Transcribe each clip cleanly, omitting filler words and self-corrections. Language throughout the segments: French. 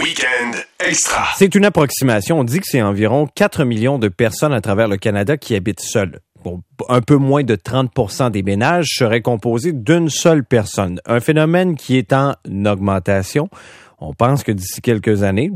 Week-end extra. C'est une approximation. On dit que c'est environ 4 millions de personnes à travers le Canada qui habitent seules. Bon, un peu moins de 30% des ménages seraient composés d'une seule personne. Un phénomène qui est en augmentation. On pense que d'ici quelques années,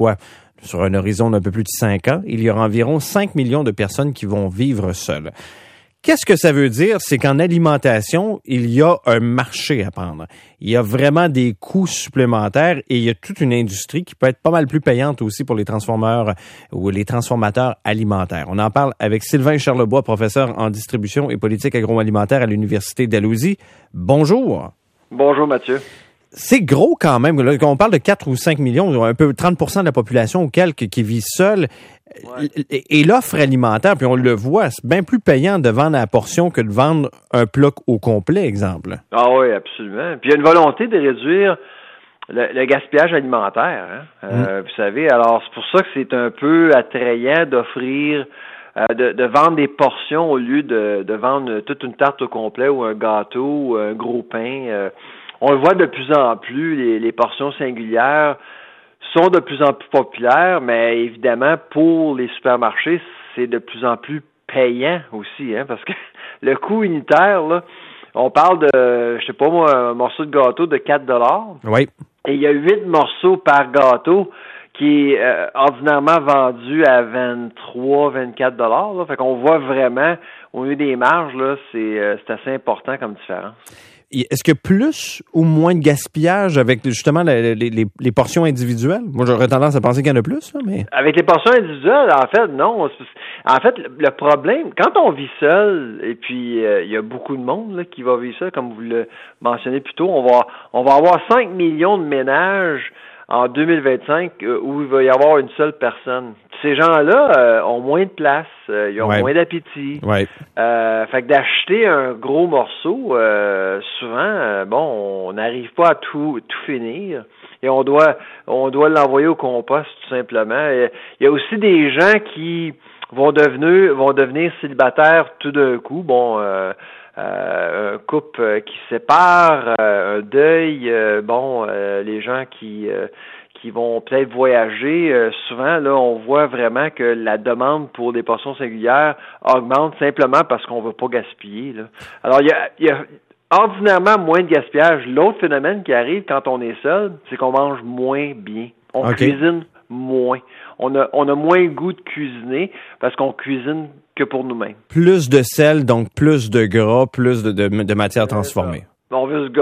sur un horizon d'un peu plus de 5 ans, il y aura environ 5 millions de personnes qui vont vivre seules. Qu'est-ce que ça veut dire? C'est qu'en alimentation, il y a un marché à prendre. Il y a vraiment des coûts supplémentaires et il y a toute une industrie qui peut être pas mal plus payante aussi pour les transformeurs ou les transformateurs alimentaires. On en parle avec Sylvain Charlebois, professeur en distribution et politique agroalimentaire à l'Université d'Alousie. Bonjour. Bonjour Mathieu. C'est gros quand même. Là, quand on parle de 4 ou 5 millions, un peu 30% de la population ou quelques qui vit seule. Ouais. Et l'offre alimentaire, puis on le voit, c'est bien plus payant de vendre à la portion que de vendre un plat au complet, exemple. Ah oui, absolument. Puis il y a une volonté de réduire le gaspillage alimentaire. Hein? Vous savez, alors c'est pour ça que c'est un peu attrayant d'offrir, de vendre des portions au lieu de vendre toute une tarte au complet ou un gâteau ou un gros pain. On le voit de plus en plus, les portions singulières sont de plus en plus populaires, mais évidemment, pour les supermarchés, c'est de plus en plus payant aussi, hein, parce que le coût unitaire, là, on parle de, je sais pas moi, un morceau de gâteau de 4 $. Oui. Et il y a 8 morceaux par gâteau qui est ordinairement vendu à 23, 24 $. Là. Fait qu'on voit vraiment, au lieu des marges, là, c'est assez important comme différence. Est-ce que plus ou moins de gaspillage avec justement les portions individuelles? Moi, j'aurais tendance à penser qu'il y en a plus, là, mais... Avec les portions individuelles, en fait, non. En fait, le problème, quand on vit seul, et puis il y a beaucoup de monde là, qui va vivre seul, comme vous le mentionnez plus tôt, on va avoir 5 millions de ménages en 2025 où il va y avoir une seule personne. Ces gens-là ont moins de place, ils ont moins d'appétit. Ouais. Fait que d'acheter un gros morceau, souvent, on n'arrive pas à tout finir et on doit l'envoyer au compost tout simplement. Et il y a aussi des gens qui vont devenir célibataires tout d'un coup. Un couple qui se sépare, un deuil, les gens qui vont peut-être voyager, souvent, là, on voit vraiment que la demande pour des portions singulières augmente simplement parce qu'on ne veut pas gaspiller, là. Alors, il y a ordinairement moins de gaspillage. L'autre phénomène qui arrive quand on est seul, c'est qu'on mange moins bien. On cuisine moins. On a moins le goût de cuisiner parce qu'on cuisine que pour nous-mêmes. Plus de sel, donc plus de gras, plus de matières transformées. On veut se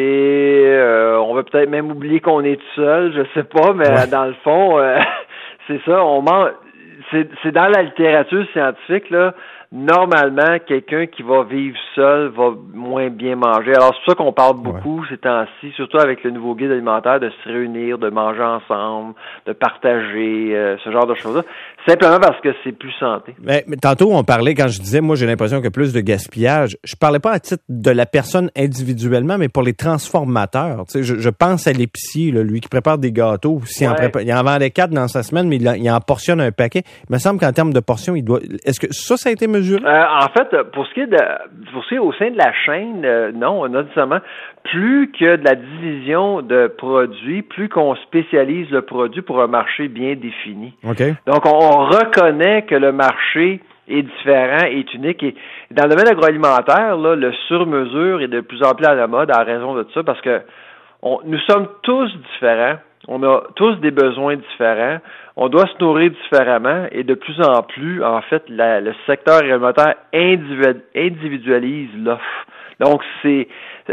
gâter, on veut peut-être même oublier qu'on est tout seul, je sais pas, mais dans le fond, c'est ça, on mange. C'est dans la littérature scientifique, là, normalement, quelqu'un qui va vivre seul va moins bien manger. Alors, c'est pour ça qu'on parle beaucoup ces temps-ci, surtout avec le nouveau guide alimentaire, de se réunir, de manger ensemble, de partager, ce genre de choses-là. Simplement parce que c'est plus santé. Mais tantôt, on parlait, quand je disais, moi, j'ai l'impression qu'il y a plus de gaspillage. Je parlais pas à titre de la personne individuellement, mais pour les transformateurs. Tu sais, je pense à l'épicier, là, lui qui prépare des gâteaux. Il en vendait 4 dans sa semaine, mais il en portionne un paquet. Il me semble qu'en termes de portions, est-ce que ça a été mesuré? En fait, pour ce qui est au sein de la chaîne, non, on a nécessairement plus que de la division de produits, plus qu'on spécialise le produit pour un marché bien défini. Okay. Donc, on reconnaît que le marché est différent, est unique. Et dans le domaine agroalimentaire, là, le sur-mesure est de plus en plus à la mode à raison de ça, parce que nous sommes tous différents. On a tous des besoins différents. On doit se nourrir différemment et de plus en plus, en fait, le secteur alimentaire individualise l'offre. Donc, c'est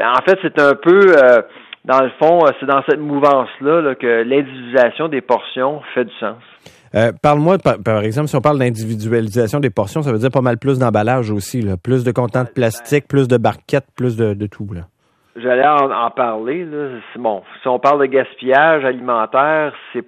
un peu, dans le fond, c'est dans cette mouvance-là là, que l'individualisation des portions fait du sens. Parle-moi, par exemple, si on parle d'individualisation des portions, ça veut dire pas mal plus d'emballage aussi, là. Plus de contenants de plastique, plus de barquettes, plus de tout, là. J'allais en parler, là. Bon, si on parle de gaspillage alimentaire, c'est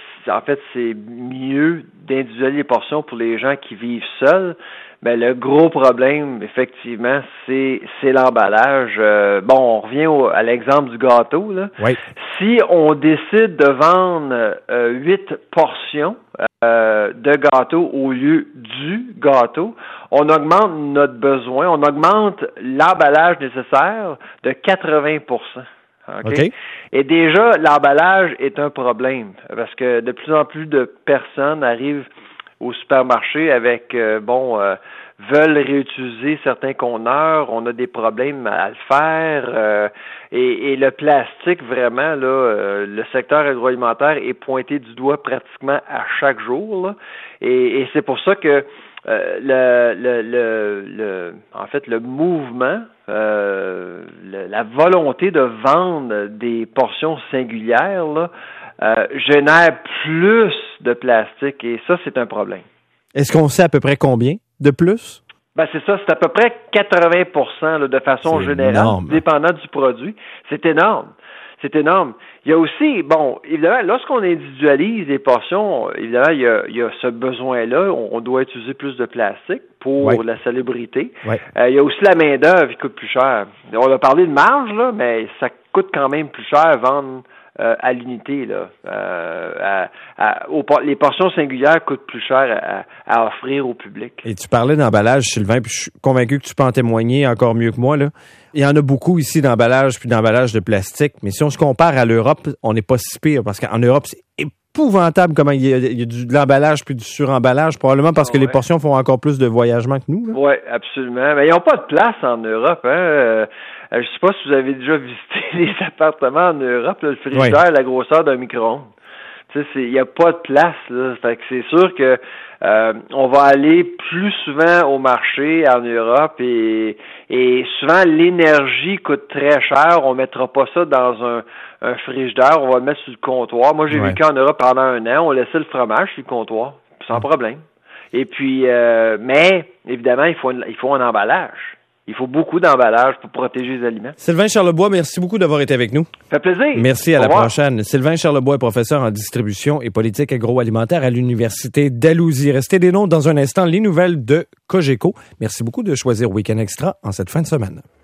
mieux d'individualiser les portions pour les gens qui vivent seuls. Mais le gros problème, effectivement, c'est l'emballage. On revient à l'exemple du gâteau, là. Oui. Si on décide de vendre 8 portions de gâteau au lieu du gâteau, on augmente notre besoin, on augmente l'emballage nécessaire de 80%. Okay? Et déjà, l'emballage est un problème parce que de plus en plus de personnes arrivent au supermarché avec, veulent réutiliser certains conteneurs. On a des problèmes à le faire. Et le plastique, vraiment, là, le secteur agroalimentaire est pointé du doigt pratiquement à chaque jour. Là. Et c'est pour ça que le mouvement, la volonté de vendre des portions singulières là, génère plus de plastique et ça, c'est un problème. Est-ce qu'on sait à peu près combien de plus? Ben c'est ça, c'est à peu près 80% là, de façon générale, énorme. Dépendant du produit. C'est énorme. C'est énorme. Il y a aussi, évidemment, lorsqu'on individualise les portions, évidemment, il y a ce besoin-là. On doit utiliser plus de plastique pour la salubrité. Ouais. Il y a aussi la main-d'œuvre qui coûte plus cher. On a parlé de marge, là, mais ça coûte quand même plus cher vendre à l'unité, là. Les portions singulières coûtent plus cher à offrir au public. Et tu parlais d'emballage, Sylvain, puis je suis convaincu que tu peux en témoigner encore mieux que moi, là. Il y en a beaucoup ici d'emballage puis d'emballage de plastique, mais si on se compare à l'Europe, on n'est pas si pire parce qu'en Europe, c'est épouvantable comment il y a de l'emballage puis du suremballage, probablement parce que les portions font encore plus de voyagement que nous. Oui, absolument. Mais ils n'ont pas de place en Europe, hein. Je sais pas si vous avez déjà visité les appartements en Europe, là, le frigidaire, la grosseur d'un micro-ondes. Tu sais, il n'y a pas de place, là. Fait que c'est sûr que on va aller plus souvent au marché en Europe et souvent l'énergie coûte très cher. On mettra pas ça dans un frigidaire, on va le mettre sur le comptoir. Moi, j'ai vécu en Europe pendant 1 an, on laissait le fromage sur le comptoir, sans problème. Et puis, mais évidemment, il faut un emballage. Il faut beaucoup d'emballage pour protéger les aliments. Sylvain Charlebois, merci beaucoup d'avoir été avec nous. Ça fait plaisir. Merci, à la prochaine. Sylvain Charlebois est professeur en distribution et politique agroalimentaire à l'Université Dalhousie. Restez des nôtres dans un instant, les nouvelles de Cogeco. Merci beaucoup de choisir Week-end Extra en cette fin de semaine.